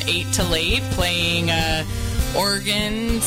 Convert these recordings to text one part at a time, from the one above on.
8 to late, playing organs.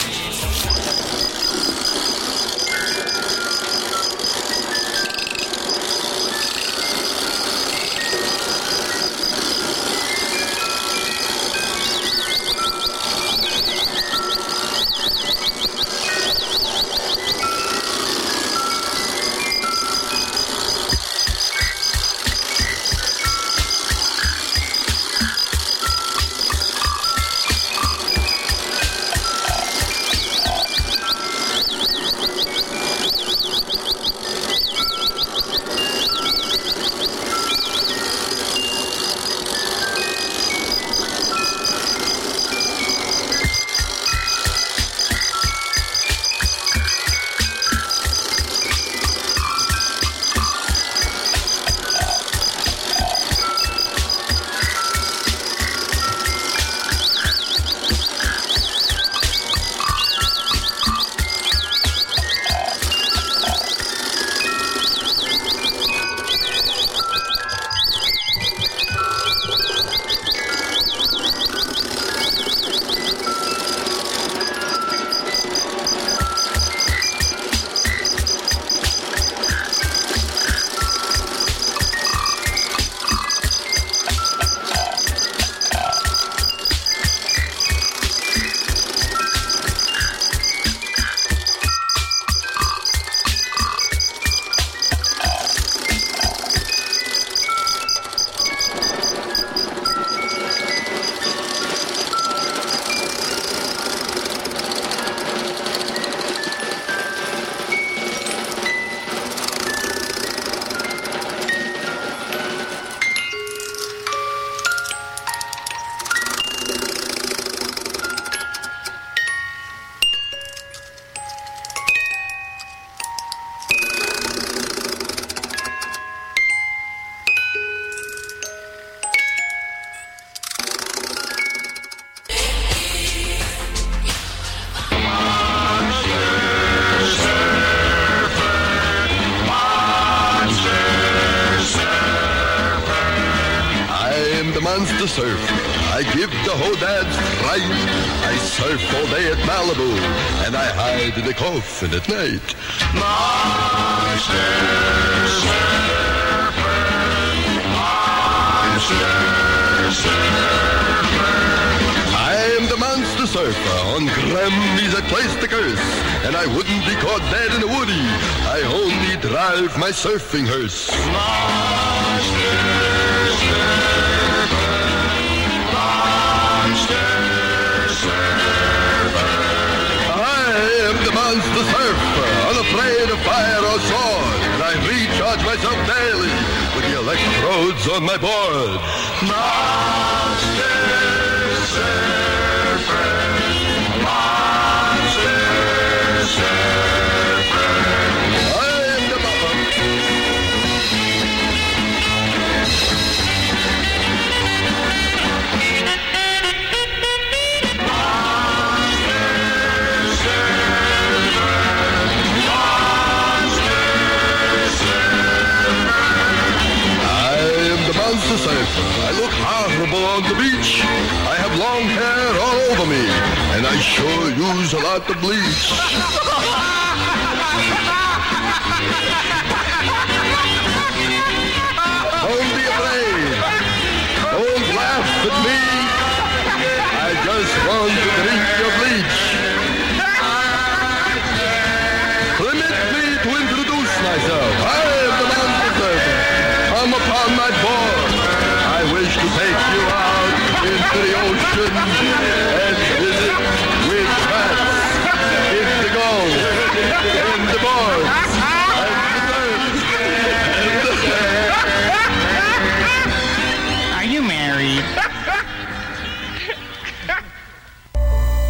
Monster Surfer. I give the Hodads fright. I surf all day at Malibu, and I hide in the coffin at night. Monster Surfer, Monster Surfer. I am the Monster Surfer. On Grammys I place the curse, and I wouldn't be caught dead in a woody. I only drive my surfing hearse. Monster Surfer. I am the Monster Surfer, unafraid of fire or sword, and I recharge myself daily with the electrodes on my board. Monster Surfer, Monster Surfer. I am the Monster Surfer. I look horrible on the beach. I have long hair all over me, and I sure use a lot of bleach. Don't be afraid. Don't laugh at me. I just want to drink your bleach. Permit me to introduce myself. I am the Monster Surfer. Come upon my board. I wish to take you out into the ocean and visit with bats, indigo, and the boards, and the birds. Are you married?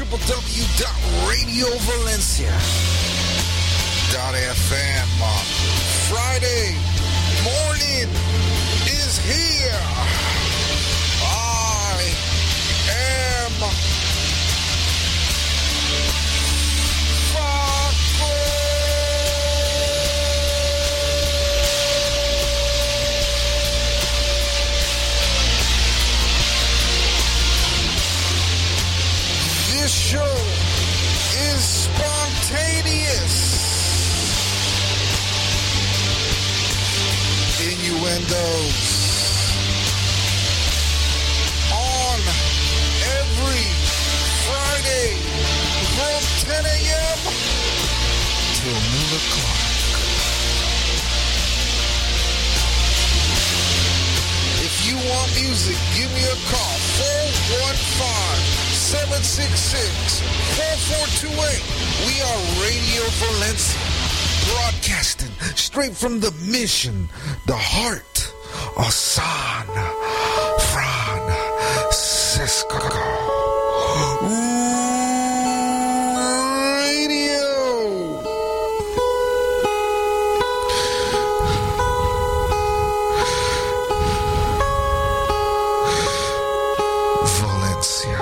www.radiovalencia.fm. Friday morning is here. I am This show is spontaneous. Innuendos on every Friday from 10 a.m. till noon o'clock. If you want music, give me a call. 415-766-4428. We are Radio Valencia, broadcasting straight from the mission, the heart of San Francisco. Radio Valencia.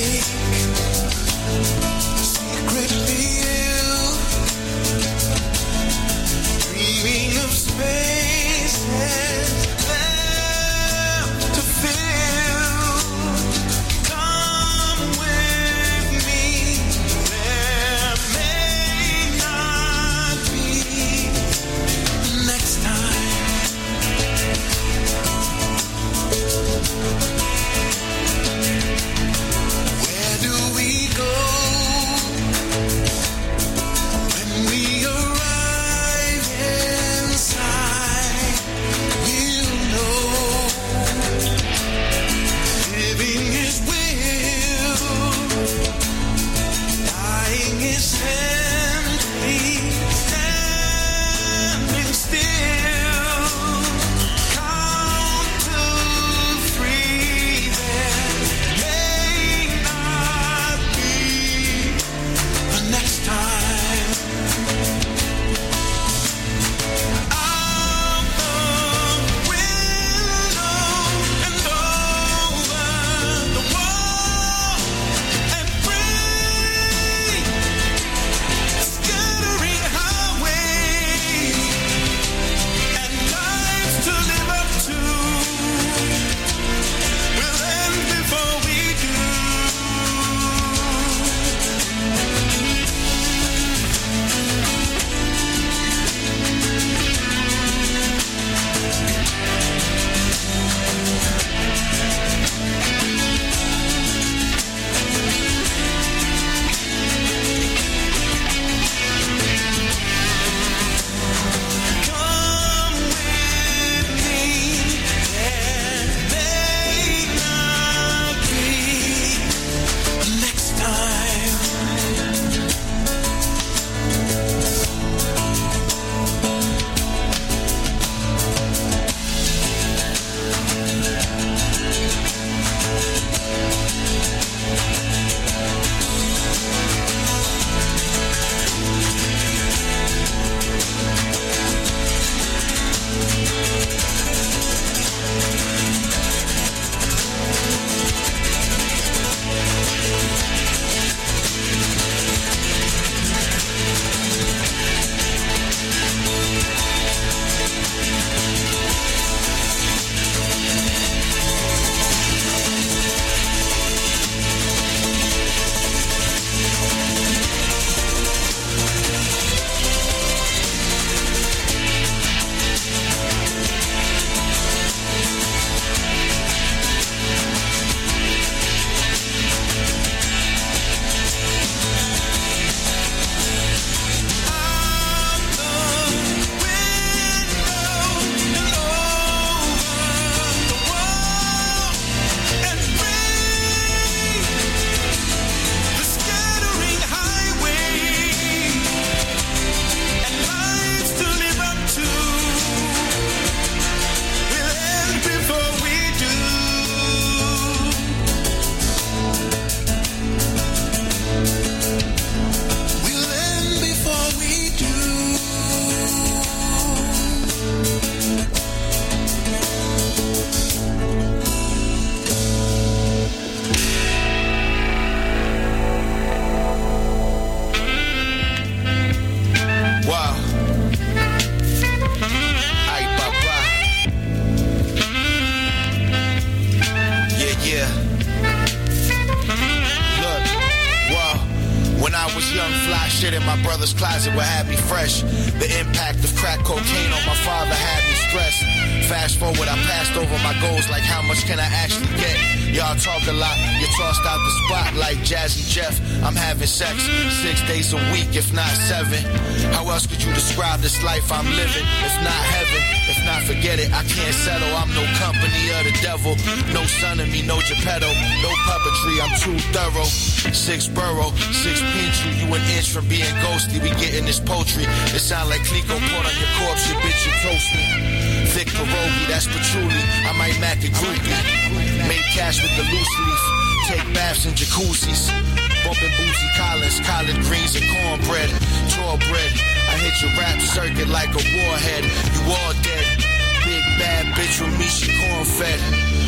shit in my brother's closet would have me fresh. The impact of crack cocaine on my father had me stressed. Fast forward, I passed over my goals like how much can I actually get? Y'all talk a lot, you tossed out the spot like Jazzy Jeff. I'm having sex 6 days a week, if not 7. How else could you describe this life I'm living? If not heaven, if not forget it, I can't settle. I'm no company of the devil. No son of me, no Geppetto. No puppetry, I'm too thorough. 6 borough, 6 Pichu, you an inch from being ghostly. We getting this poultry. It sound like Clico poured on your corpse, your bitch, you toast me. Thick pierogi, that's patchouli. I might mac a groupie. Make cash with the loose leaf. Take baths in jacuzzis. Bumping Bootsy Collins, collard greens and cornbread. Chore bread. I hit your rap circuit like a warhead. You all dead. Big bad bitch with me, she corn fed. Home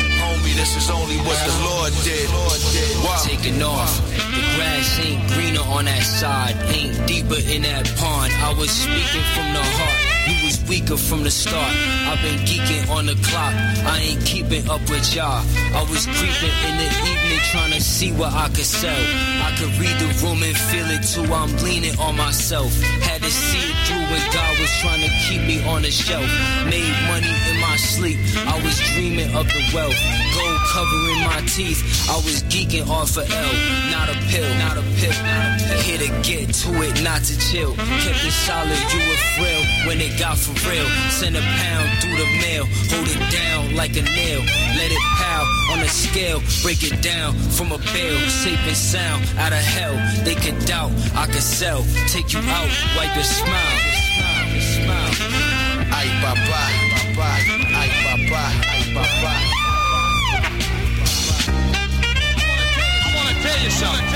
me this is only what the Lord did. Wow. Taking off. The grass ain't greener on that side, ain't deeper in that pond. I was speaking from the heart. You was weaker from the start. I've been geeking on the clock. I ain't keeping up with y'all. I was creeping in the evening trying to see what I could sell. I could read the room and feel it too. I'm leaning on myself. Had to see it through when God was trying to keep me on the shelf. Made money in my sleep. I was dreaming of the wealth. Gold covering my teeth. I was geeking off of L. Not a pill, not a pill, not a pill. Here to get to it, not to chill. Kept it solid, you were frail. When it got for real, send a pound through the mail. Hold it down like a nail. Let it pound on a scale. Break it down from a bale. Safe and sound out of hell. They could doubt, I could sell. Take you out, wipe your smile. Smile. Ay, papá, papá, ay, papá, ay, papá. I wanna tell you something.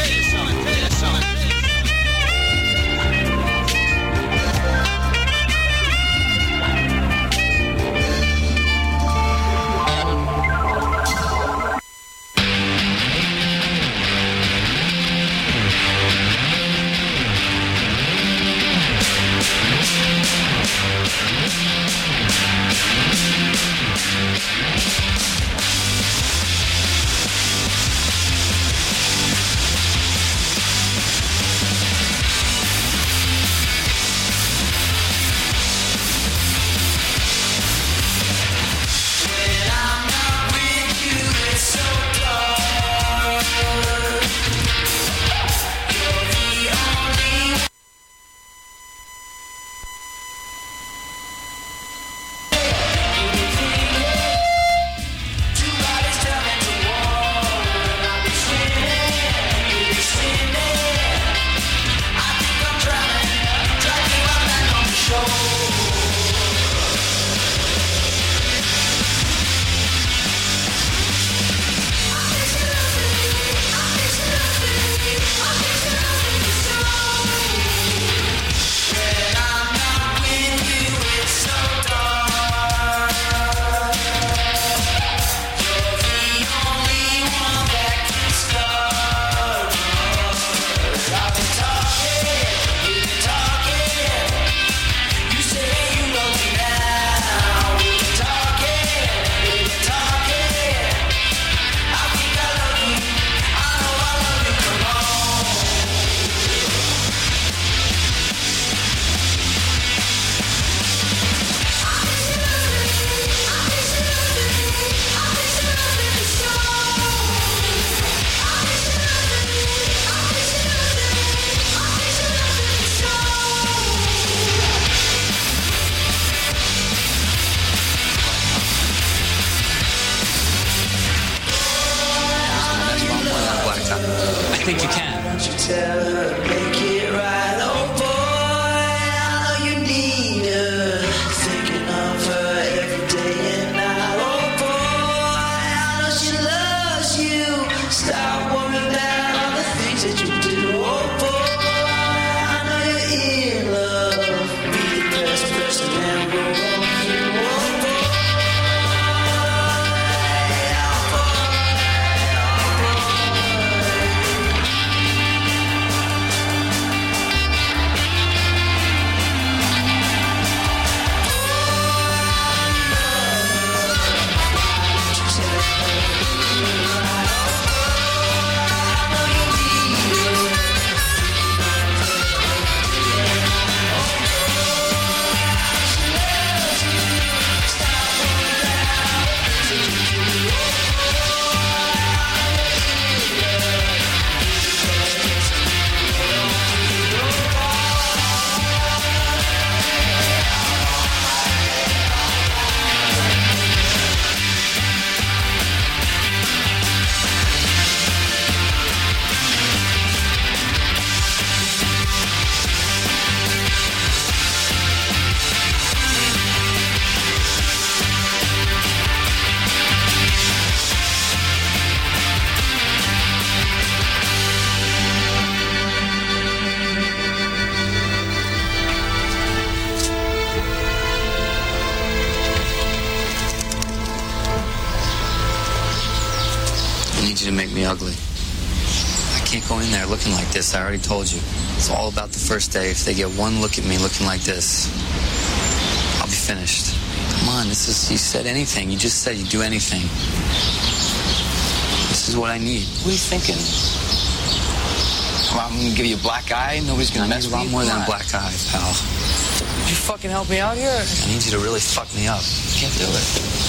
think you can. Won't you tell her, make it right? Oh boy, I know you need her. Thinking of her every day and night. Oh boy, I know she loves you. Stop worrying about all the things that you do. Oh boy, I know you're in love. Be the best person and go on through. Oh boy. me ugly. I can't go in there looking like this. I already told you. It's all about the first day. If they get one look at me looking like this, I'll be finished. Come on, you said anything. You just said you'd do anything. This is what I need. What are you thinking? Well, I'm going to give you a black eye. Nobody's going to mess with you. I need a lot more than a black eye, pal. Would you fucking help me out here? I need you to really fuck me up. You can't do it.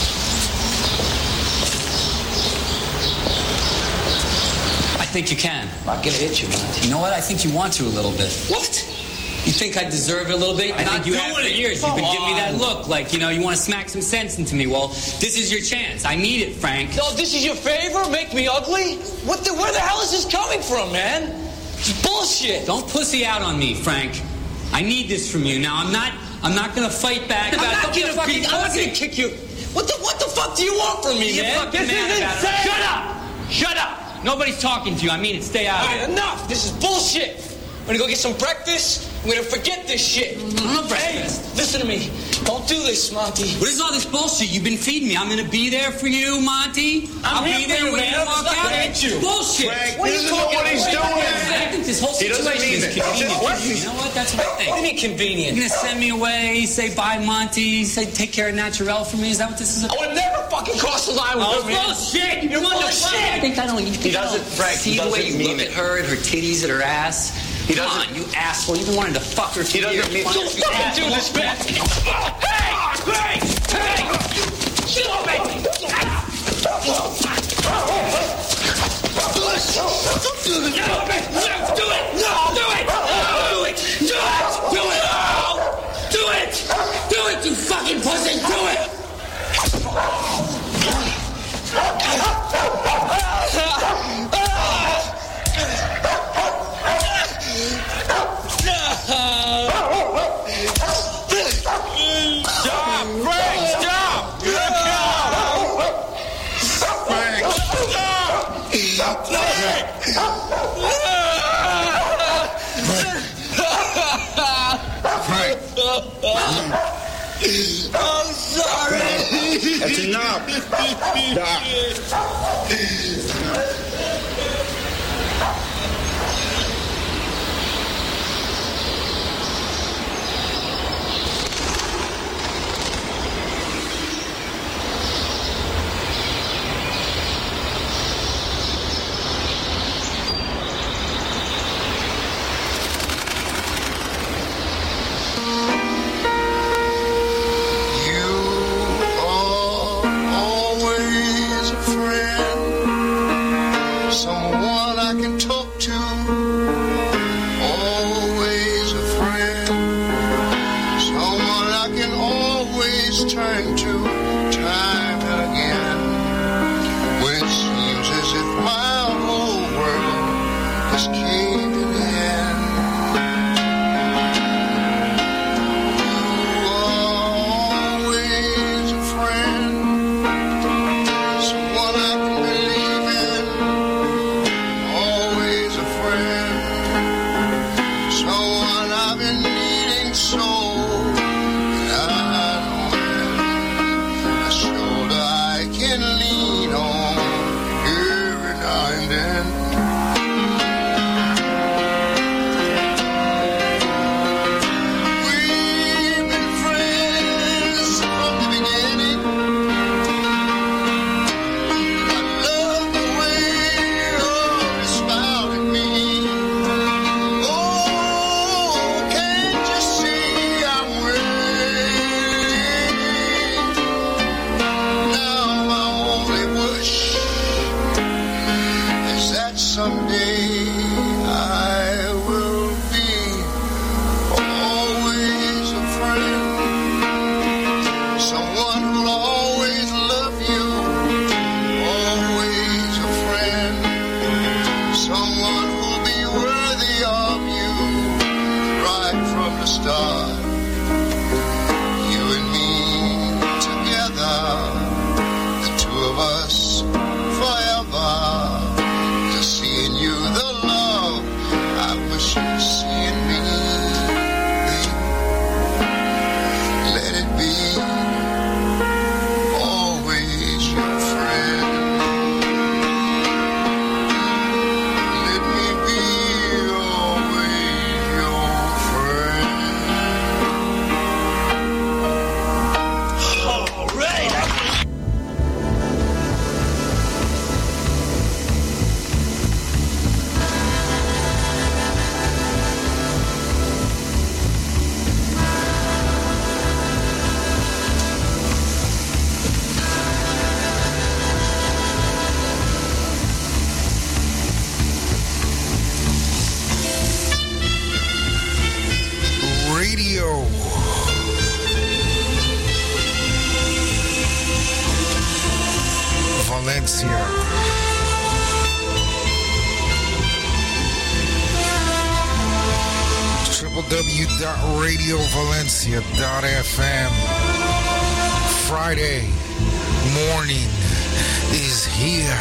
I think you can. I'm going to hit you, man. You know what? I think you want to a little bit. What? You think I deserve it a little bit? I think you have for years. You've been giving me that look like, you want to smack some sense into me. Well, this is your chance. I need it, Frank. Oh, this is your favor? Make me ugly? Where the hell is this coming from, man? It's bullshit. Don't pussy out on me, Frank. I need this from you. Now, I'm not going to fight back. I'm not going to kick you. What the fuck do you want from me, man? This is insane. Shut up. Nobody's talking to you. I mean it. Stay out. All right, enough. This is bullshit. We're gonna go get some breakfast. We're gonna forget this shit. Breakfast. Hey, listen to me. Don't do this, Monty. What is all this bullshit you've been feeding me? I'm gonna be there for you, Monty. I'll be there when you walk out. Bullshit. Frank, What this is what he's doing. I think this whole situation is convenient. You know what? That's what I think. What do you mean convenient? You're gonna send me away, say bye, Monty, say take care of Naturel for me. Is that what this is about? I would never fucking cross the line with you, man. Bullshit! You're bullshit. I think I don't. He doesn't, Frank. See the way you look at her and her titties and her ass. Come on, you asshole! You've been wanting to fuck her for years. Don't fucking do this, man. Hey! Stop it! Don't do this. No, do it! No! Do it! Do it! Do it! Do it! Do it, you fucking pussy! Do it! Stop! Frank, stop! Frank, stop! Frank. I'm sorry. That's enough. Stop. www.radiovalencia.fm. Friday morning is here.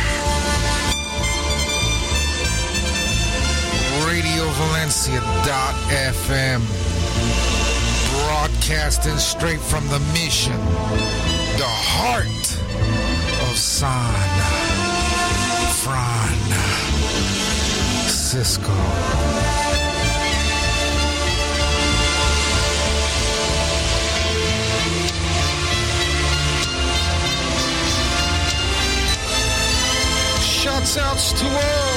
RadioValencia.fm. Broadcasting straight from the mission, the heart of San Francisco. Shouts outs to all.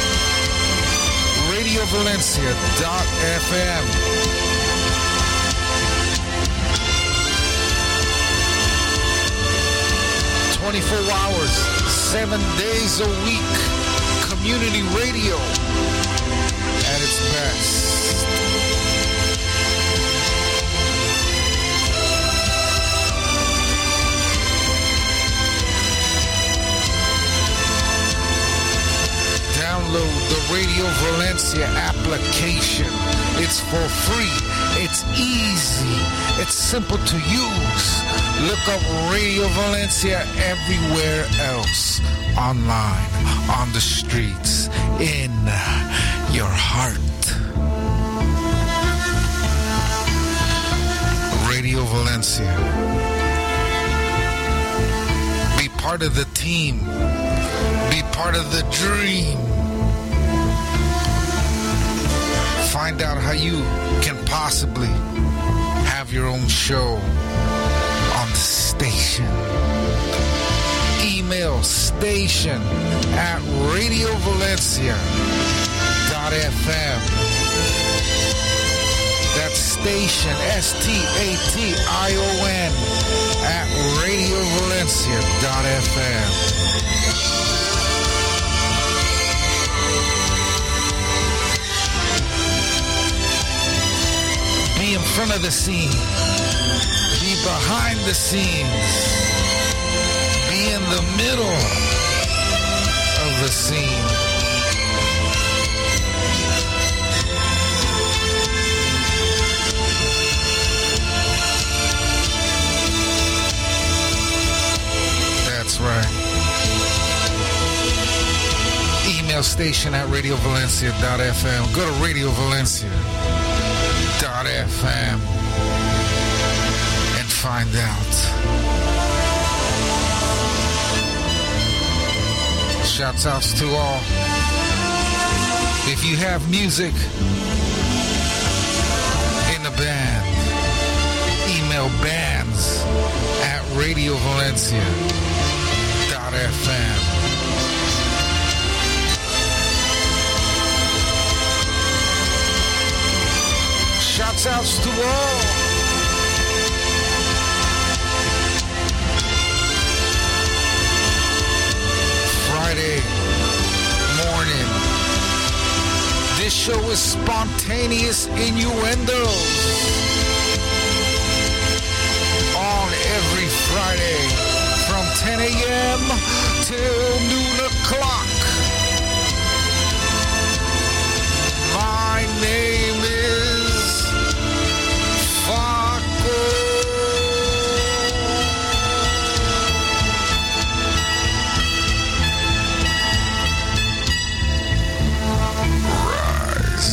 RadioValencia.fm. 24 hours, 7 days a week. Community radio at its best. Download the Radio Valencia application. It's for free. It's easy. It's simple to use. Look up Radio Valencia everywhere else. Online, on the streets, in your heart. Radio Valencia. Be part of the team. Be part of the dream. Find out how you can possibly have your own show on the station. Email station at radiovalencia.fm. That's station, STATION, at radiovalencia.fm. Be in front of the scene. Be behind the scenes. Be in the middle of the scene. That's right. Email station at radiovalencia.fm. Go to radiovalencia.fm and find out. Shouts outs to all. If you have music in the band, email bands at radiovalencia.fm. Shouts outs to all. Friday morning. This show is spontaneous innuendos. On every Friday from 10 a.m. till noon o'clock. My name is Faco. Rise.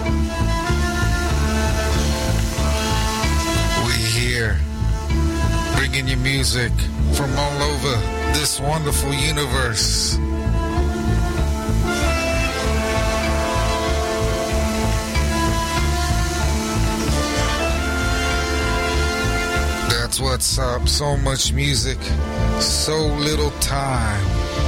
We here, bringing you music from all over this wonderful universe. That's what's up. So much music, so little time.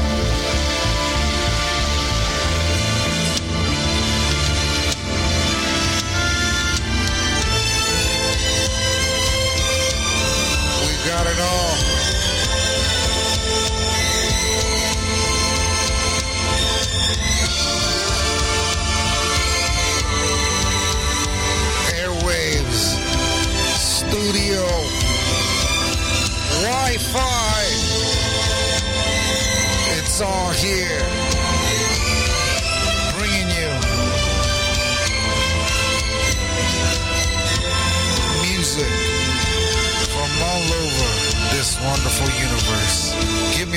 We got it all. Airwaves, studio, Wi-Fi,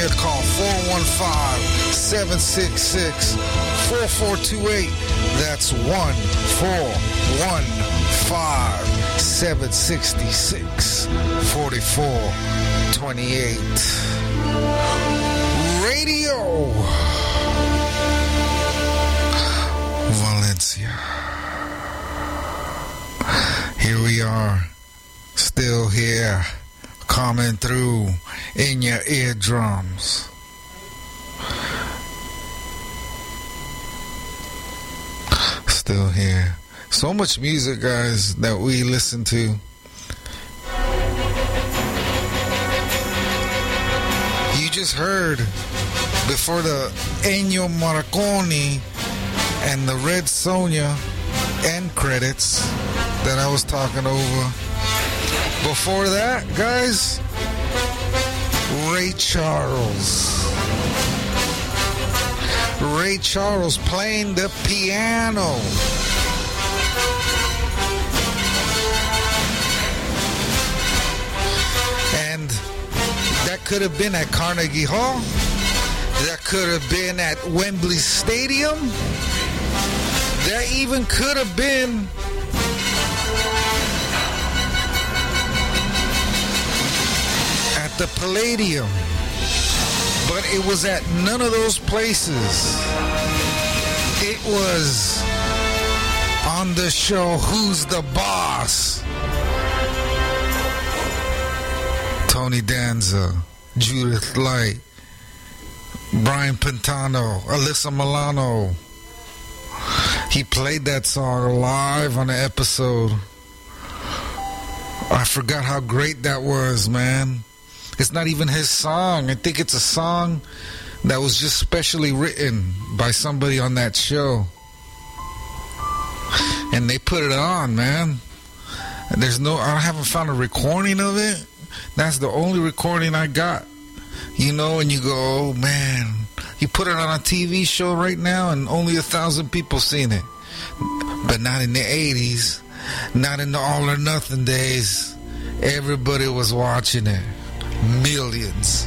California, call 415-766-4428. That's 1-415-766-4428. Radio Valencia. Here we are, still here, coming through in your eardrums. Still here. So much music, guys, that we listen to. You just heard before the Ennio Morricone and the Red Sonja end credits that I was talking over. Before that, guys, Ray Charles. Ray Charles playing the piano. And that could have been at Carnegie Hall. That could have been at Wembley Stadium. That even could have been at the Palladium. But it was at none of those places. It was on the show Who's the Boss? Tony Danza, Judith Light, Brian Pantano, Alyssa Milano. He played that song live on the episode. I forgot how great that was, man. It's not even his song. I think it's a song that was just specially written by somebody on that show. And they put it on, man. I haven't found a recording of it. That's the only recording I got. You know, and you go, oh, man. You put it on a TV show right now and only 1,000 people seen it. But not in the 80s. Not in the all or nothing days. Everybody was watching it. Millions.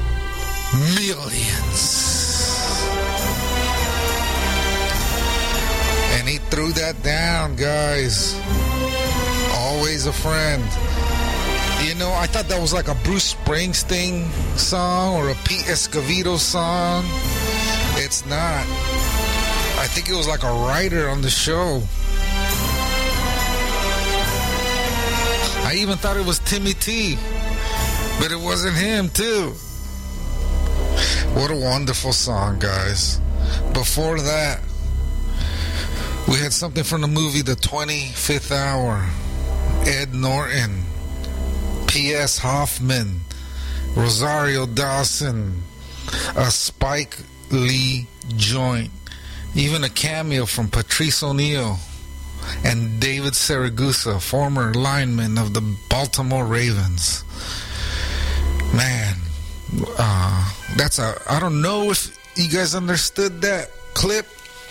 And he threw that down, guys. Always a friend. You know, I thought that was like a Bruce Springsteen song or a Pete Escovedo song. It's not. I think it was like a writer on the show. I even thought it was Timmy T. But it wasn't him, too. What a wonderful song, guys. Before that, we had something from the movie The 25th Hour. Ed Norton, P.S. Hoffman, Rosario Dawson, a Spike Lee joint, even a cameo from Patrice O'Neal and David Saragusa, former lineman of the Baltimore Ravens. Man, I don't know if you guys understood that clip,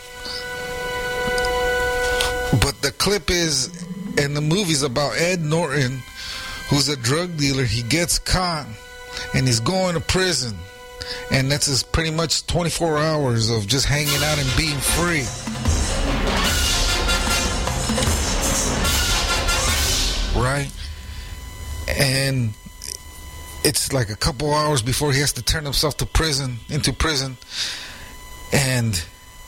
but the clip is, and the movie's about Ed Norton, who's a drug dealer. He gets caught and he's going to prison, and that's his pretty much 24 hours of just hanging out and being free. Right? And it's like a couple hours before he has to turn himself into prison, and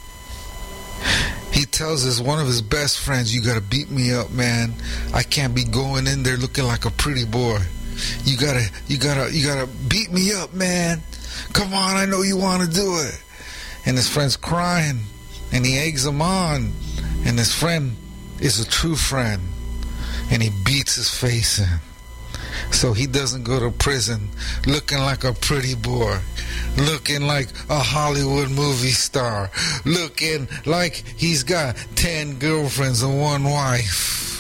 he tells one of his best friends, "You gotta beat me up, man. I can't be going in there looking like a pretty boy. You gotta beat me up, man. Come on, I know you want to do it." And his friend's crying, and he eggs him on, and his friend is a true friend, and he beats his face in. So he doesn't go to prison looking like a pretty boy, looking like a Hollywood movie star, looking like he's got 10 girlfriends and 1 wife.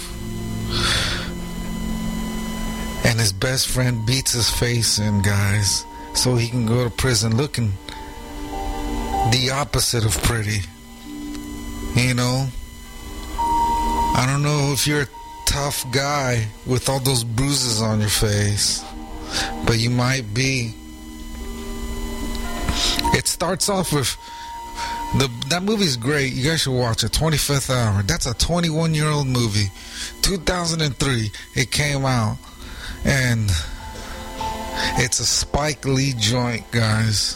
And his best friend beats his face in, guys, so he can go to prison looking the opposite of pretty. You know? I don't know if you're a tough guy with all those bruises on your face, but you might be. starts off with that movie's great. You guys should watch it. 25th Hour. That's a 21-year-old movie. 2003 it came out, and it's a Spike Lee joint, guys.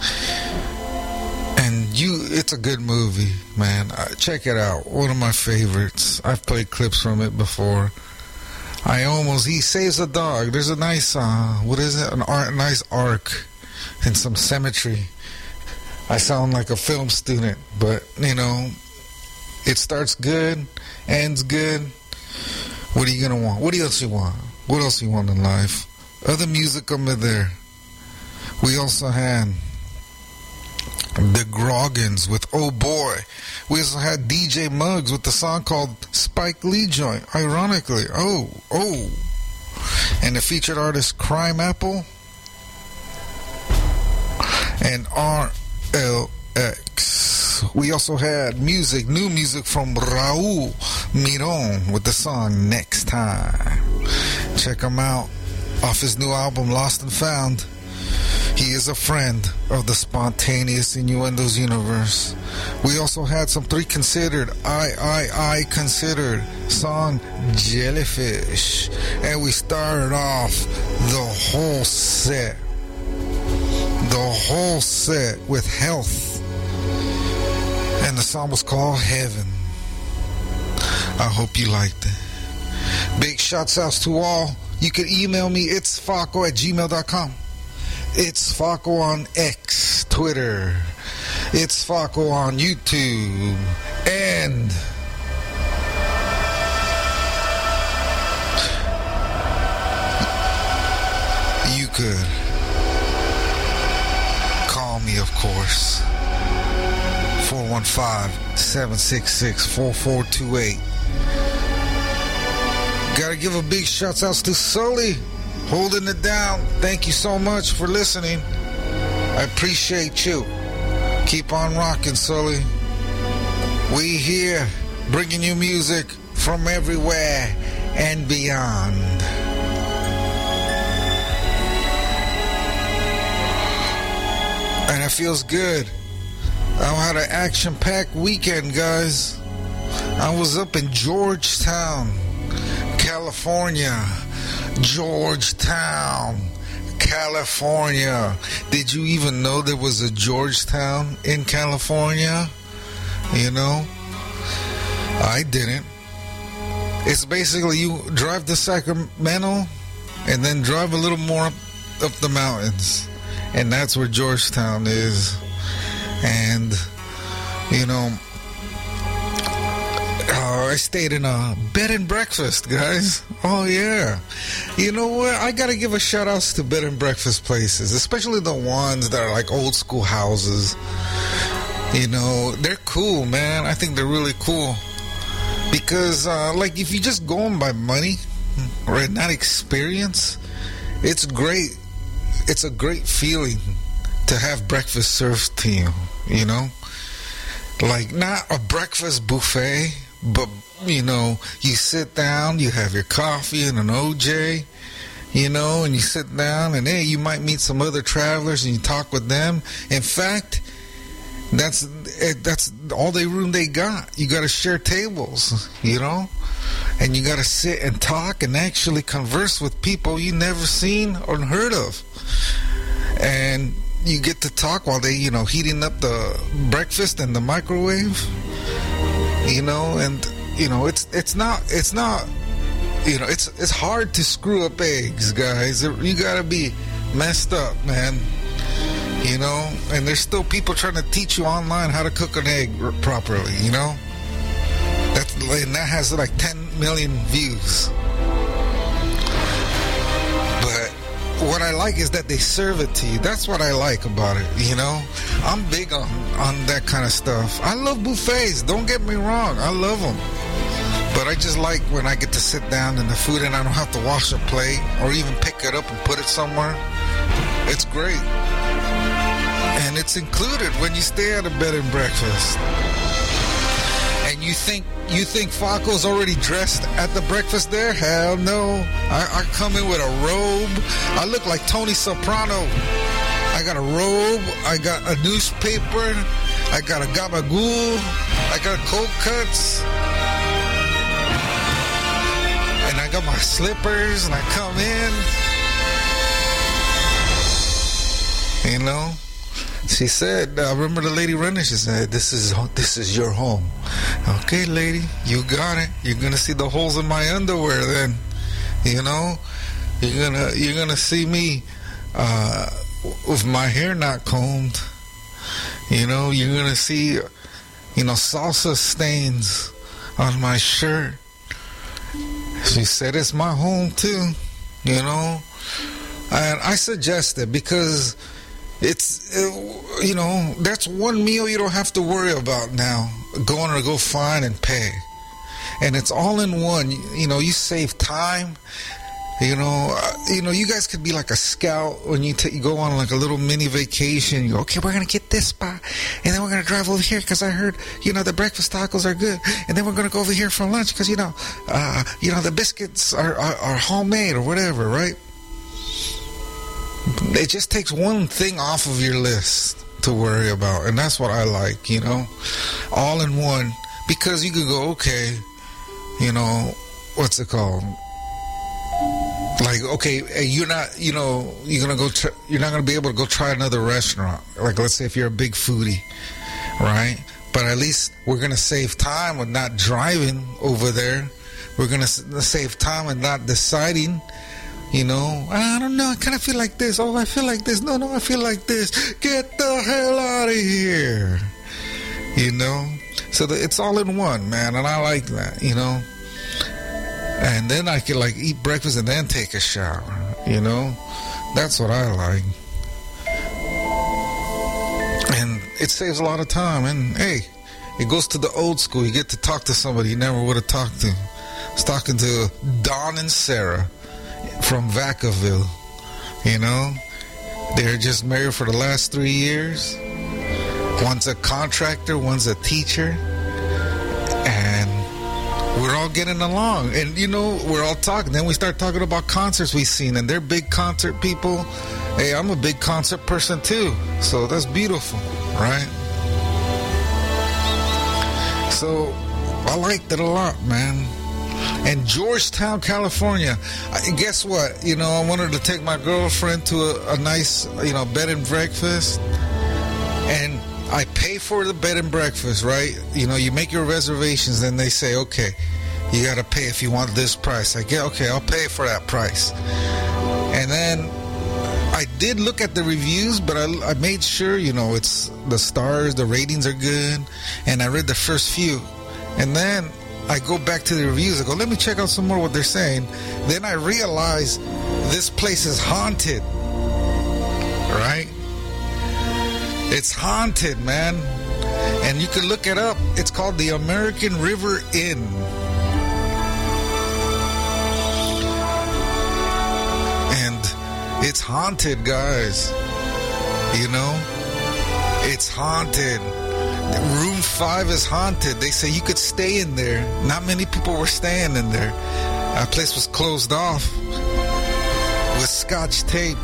And it's a good movie, man. Check it out. One of my favorites. I've played clips from it before. He saves a dog. There's a nice, nice arc and some symmetry. I sound like a film student, but, it starts good, ends good. What are you going to want? What else you want? What else you want in life? Other music over there. We also had the Groggins with Oh Boy. We also had DJ Muggs with the song called Spike Lee Joint, ironically. Oh. And the featured artist Crime Apple and RLX. We also had new music from Raul Miron with the song Next Time. Check him out off his new album Lost and Found. He is a friend of the Spontaneous Innuendos universe. We also had some 3 Considered, I Considered song Jellyfish. And we started off the whole set with Health. And the song was called Heaven. I hope you liked it. Big shouts outs to all. You can email me, it's Faco@gmail.com. It's Faco on X, Twitter. It's Faco on YouTube. And you could call me, of course. 415-766-4428. Gotta give a big shout out to Sully, holding it down. Thank you so much for listening. I appreciate you. Keep on rocking, Sully. We here bringing you music from everywhere and beyond. And it feels good. I had an action-packed weekend, guys. I was up in Georgetown, California. Georgetown, California. Did you even know there was a Georgetown in California? I didn't. It's basically you drive to Sacramento and then drive a little more up the mountains. And that's where Georgetown is. And, I stayed in a bed and breakfast, guys. Oh, yeah. You know what? I got to give a shout out to bed and breakfast places, especially the ones that are like old school houses. They're cool, man. I think they're really cool. Because, if you just go on by money or not experience, it's great. It's a great feeling to have breakfast served to you, Like, not a breakfast buffet, but, you sit down, you have your coffee and an OJ, and you sit down, and, hey, you might meet some other travelers, and you talk with them. In fact, that's all the room they got. You got to share tables, and you got to sit and talk and actually converse with people you never seen or heard of. And you get to talk while they, heating up the breakfast in the microwave, and, it's hard to screw up eggs, guys. You gotta be messed up, man, and there's still people trying to teach you online how to cook an egg properly, and that has like 10 million views. What I like is that they serve it to you. That's what I like about it, I'm big on that kind of stuff. I love buffets, don't get me wrong. I love them. But I just like when I get to sit down in the food and I don't have to wash a plate or even pick it up and put it somewhere. It's great. And it's included when you stay at a bed and breakfast. And you think Faco's already dressed at the breakfast there? Hell no. I come in with a robe. I look like Tony Soprano. I I got a robe. I got a newspaper. I got a gabagool. I got cold cuts. And I got my slippers, and I come in. You know? She said, I remember the lady running, she said, this is your home. Okay, lady, you got it. You're going to see the holes in my underwear then. You know? You're gonna see me with my hair not combed. You know, you're gonna see, salsa stains on my shirt. She said it's my home too, And I suggested, because it's, that's one meal you don't have to worry about now. Going to go find and pay. And it's all in one. You save time. You guys could be like a scout when you go on like a little mini vacation. You go, okay, we're going to get this spot, and then we're going to drive over here because I heard, the breakfast tacos are good. And then we're going to go over here for lunch because, the biscuits are homemade or whatever, right? It just takes one thing off of your list to worry about. And that's what I like, all in one. Because you could go, okay, what's it called? Like, okay, you're not going to be able to go try another restaurant. Like, let's say if you're a big foodie, right? But at least we're going to save time with not driving over there. We're going to save time and not deciding, I don't know, I kind of feel like this. Oh, I feel like this. No, I feel like this. Get the hell out of here. So it's all in one, man. And I like that, And then I could eat breakfast and then take a shower, That's what I like. And it saves a lot of time. And hey, it goes to the old school. You get to talk to somebody you never would have talked to. I was talking to Don and Sarah from Vacaville. They're just married for the last 3 years. One's a contractor, one's a teacher. And we're all getting along. And, we're all talking. Then we start talking about concerts we've seen. And they're big concert people. Hey, I'm a big concert person, too. So that's beautiful, right? So I liked it a lot, man. And Georgetown, California. Guess what? I wanted to take my girlfriend to a nice, bed and breakfast. And I pay for the bed and breakfast, right? You make your reservations, and they say, okay, you got to pay if you want this price. I get, okay, I'll pay for that price. And then I did look at the reviews, but I made sure, it's the stars, the ratings are good. And I read the first few. And then I go back to the reviews. I go, let me check out some more what they're saying. Then I realize this place is haunted, right? It's haunted, man. And you can look it up. It's called the American River Inn. And it's haunted, guys. It's haunted. Room 5 is haunted. They say you could stay in there. Not many people were staying in there. That place was closed off with scotch tape,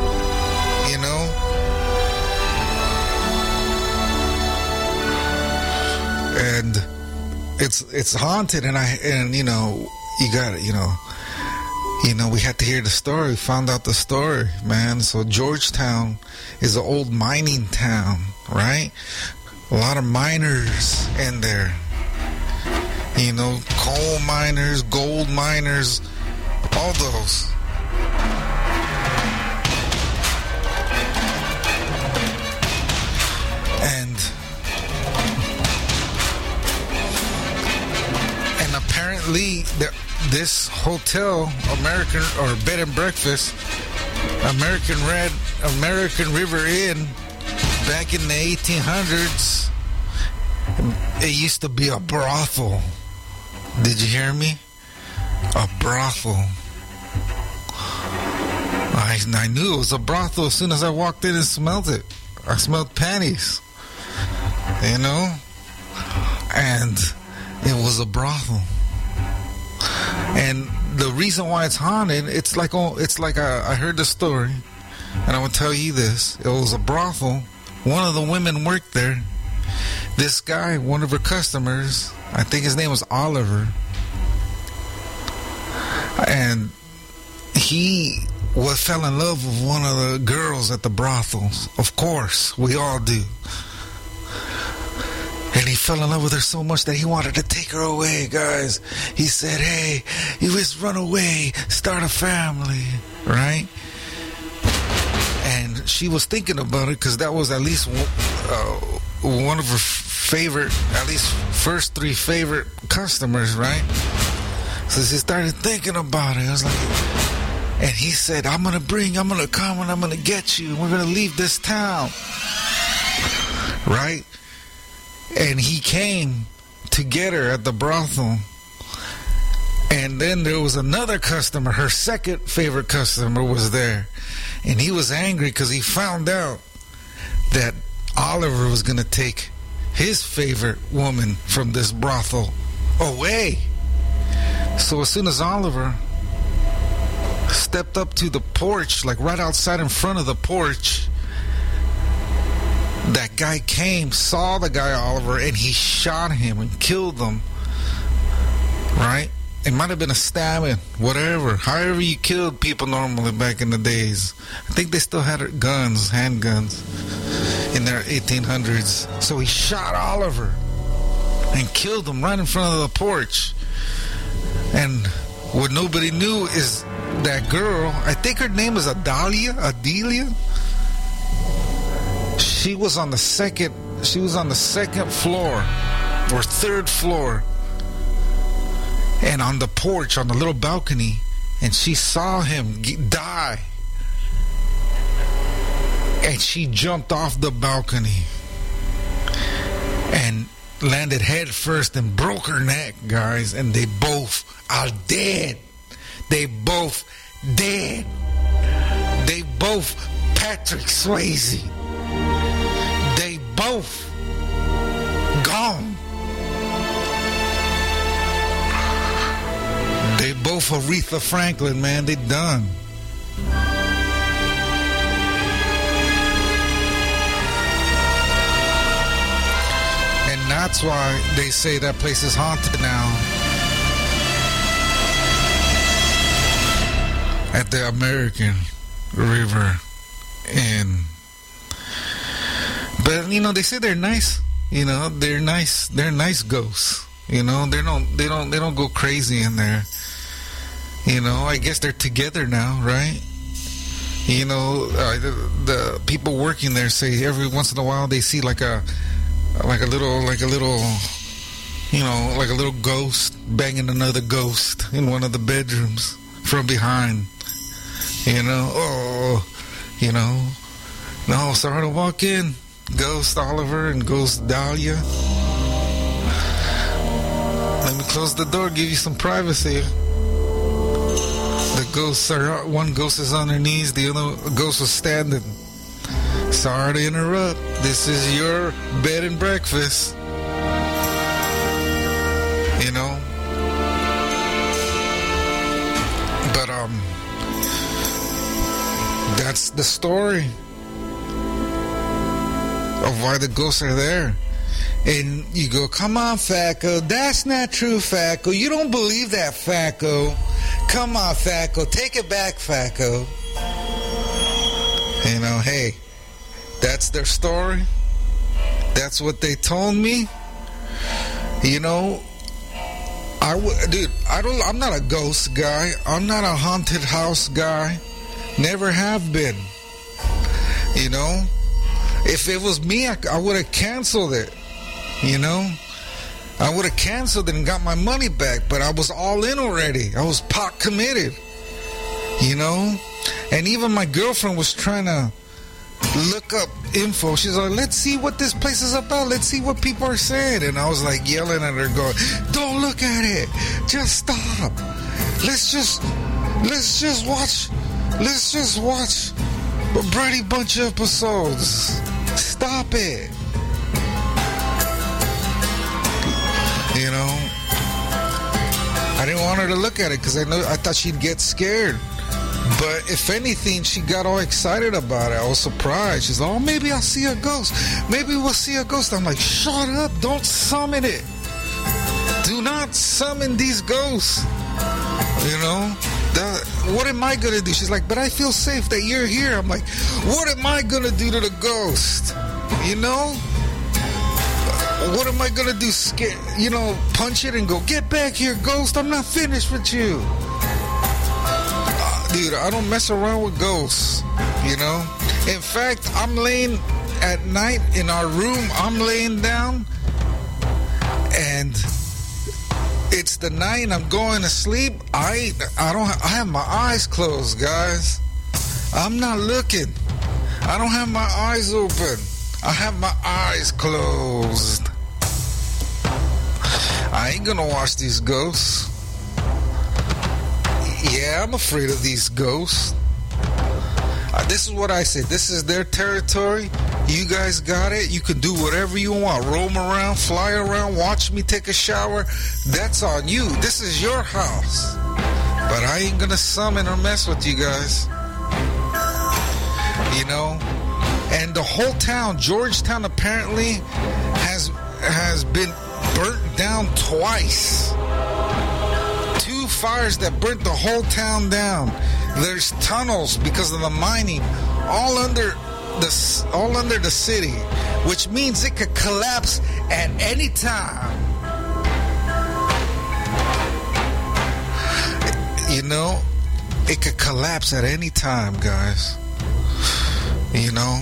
And it's haunted, and you got it, we had to hear the story, found out the story, man. So Georgetown is an old mining town, right? A lot of miners in there. Coal miners, gold miners, all those. And apparently this hotel, American or bed and breakfast, American River Inn, back in the 1800s, it used to be a brothel. Did you hear me? A brothel. I knew it was a brothel as soon as I walked in and smelled it. I smelled panties. And it was a brothel. And the reason why it's haunted, I heard the story. and I will tell you this. It was a brothel. One of the women worked there. This guy, one of her customers, I think his name was Oliver, and he fell in love with one of the girls at the brothels. Of course, we all do. And he fell in love with her so much that he wanted to take her away, guys. He said, hey, you just run away, start a family, right? And she was thinking about it because that was at least one of her favorite, at least first 3 favorite customers, right? So she started thinking about it. I was like, and he said, I'm going to come and I'm going to get you. We're going to leave this town. Right? And he came to get her at the brothel. And then there was another customer, her second favorite customer was there. And he was angry because he found out that Oliver was going to take his favorite woman from this brothel away. So as soon as Oliver stepped up to the porch, like right outside in front of the porch, that guy came, saw the guy Oliver, and he shot him and killed him. Right? It might have been a stabbing, whatever. However you killed people normally back in the days. I think they still had guns, handguns, in their 1800s. So he shot Oliver and killed him right in front of the porch. And what nobody knew is that girl, I think her name is Adelia. She was on the second floor or third floor. And on the porch, on the little balcony, and she saw him die. And she jumped off the balcony and landed head first and broke her neck, guys. And they both are dead. They both dead. They both Patrick Swayze. They both gone. They both Aretha Franklin, man. They done. And that's why they say that place is haunted now. At the American River Inn. But, you know, they say they're nice. You know, they're nice. They're nice ghosts. You know, they don't go crazy in there. You know, I guess they're together now, right? You know, the people working there say every once in a while they see like a little, you know, like a little ghost banging another ghost in one of the bedrooms from behind. You know, no, sorry to walk in. Ghost Oliver and Ghost Dahlia. Let me close the door, give you some privacy. The ghosts are, one ghost is on her knees, the other ghost was standing. Sorry to interrupt. This is your bed and breakfast. You know? But, that's the story of why the ghosts are there. And you go, come on, Fatco. That's not true, Fatco. You don't believe that, Fatco. Come on, Fatco. Take it back, Fatco. You know, hey, that's their story. That's what they told me. You know, I'm not a ghost guy. I'm not a haunted house guy. Never have been. You know, if it was me, I would have canceled it. You know, I would have canceled it and got my money back, but I was all in already. I was pot committed, you know, and even my girlfriend was trying to look up info. She's like, let's see what this place is about. Let's see what people are saying. And I was like yelling at her going, don't look at it. Just stop. Let's just watch a Brady Bunch episodes. Stop it. You know, I didn't want her to look at it because I thought she'd get scared. But if anything, she got all excited about it. I was surprised. She's like, oh, maybe I'll see a ghost. Maybe we'll see a ghost. I'm like, shut up. Don't summon it. Do not summon these ghosts. You know? What am I going to do? She's like, but I feel safe that you're here. I'm like, what am I going to do to the ghost? You know? What am I going to do? Punch it and go, get back here, ghost. I'm not finished with you. Dude, I don't mess around with ghosts, you know? In fact, I'm laying at night in our room. I'm laying down, and it's the night, and I'm going to sleep. I have my eyes closed, guys. I'm not looking. I don't have my eyes open. I have my eyes closed. I ain't gonna watch these ghosts. Yeah, I'm afraid of these ghosts. This is what I say. This is their territory. You guys got it. You can do whatever you want. Roam around, fly around, watch me take a shower. That's on you. This is your house. But I ain't gonna summon or mess with you guys. You know? And the whole town, Georgetown, apparently has been burnt down twice. 2 fires that burnt the whole town down. There's tunnels because of the mining all under the city, which means it could collapse at any time. You know, it could collapse at any time, guys. You know?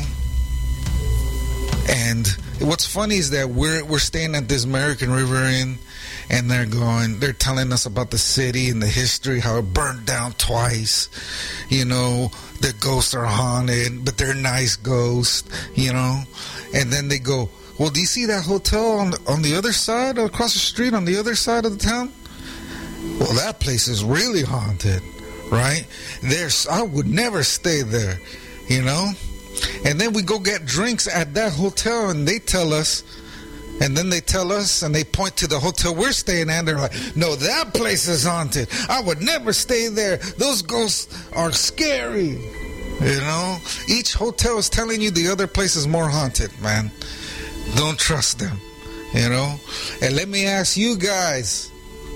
And what's funny is that we're staying at this American River Inn, and they're telling us about the city and the history, how it burned down twice. You know, the ghosts are haunted, but they're nice ghosts, you know. And then they go, well, do you see that hotel on the other side, across the street, on the other side of the town? Well, that place is really haunted, right? I would never stay there, you know. And then we go get drinks at that hotel, and they tell us, and then they tell us, and they point to the hotel we're staying at, and they're like, no, that place is haunted. I would never stay there. Those ghosts are scary. You know? Each hotel is telling you the other place is more haunted, man. Don't trust them. You know? And let me ask you guys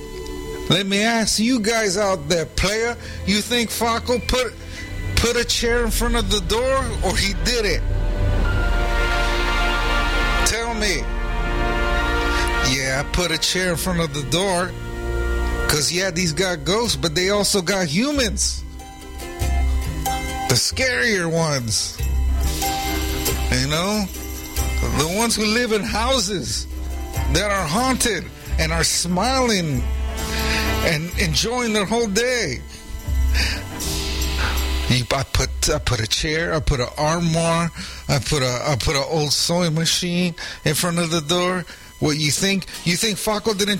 out there, player, you think Faco put a chair in front of the door, or he did it? Tell me. Yeah, I put a chair in front of the door because, yeah, these got ghosts, but they also got humans. The scarier ones. You know? The ones who live in houses that are haunted and are smiling and enjoying their whole day. I put a chair, I put an armoire, I put an old sewing machine in front of the door. What you think? You think Faco didn't